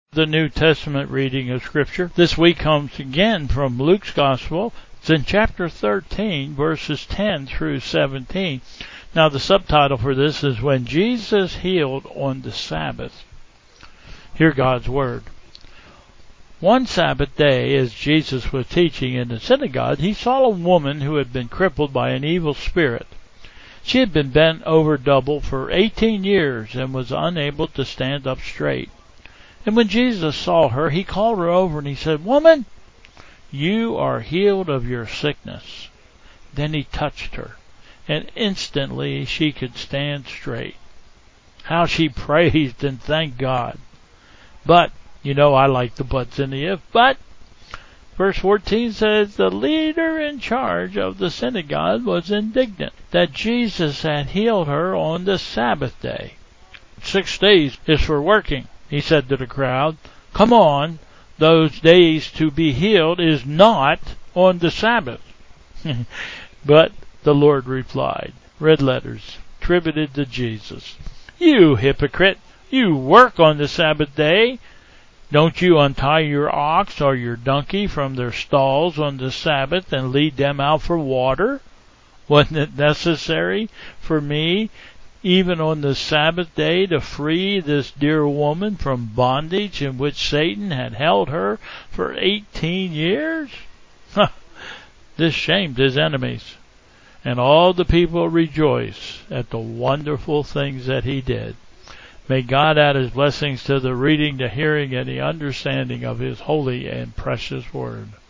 The New Testament reading of Scripture this week comes again from Luke's Gospel. It's in chapter 13, verses 10 through 17. Now the subtitle for this is When Jesus Healed on the Sabbath. Hear God's Word. One Sabbath day, as Jesus was teaching in the synagogue, he saw a woman who had been crippled by an evil spirit. She had been bent over double for 18 years and was unable to stand up straight. And when Jesus saw her, he called her over and he said, "Woman, you are healed of your sickness." Then he touched her, and instantly she could stand straight. How she praised and thanked God. But, I like the buts in the if, but. Verse 14 says, the leader in charge of the synagogue was indignant that Jesus had healed her on the Sabbath day. 6 days is for working, he said to the crowd. Come on, those days to be healed is not on the Sabbath. But the Lord replied, red letters, attributed to Jesus, "You hypocrite, you work on the Sabbath day. Don't you untie your ox or your donkey from their stalls on the Sabbath and lead them out for water? Wasn't it necessary for me, even on the Sabbath day, to free this dear woman from bondage in which Satan had held her for 18 years? This shamed his enemies, and all the people rejoiced at the wonderful things that he did. May God add his blessings to the reading, the hearing, and the understanding of his holy and precious word.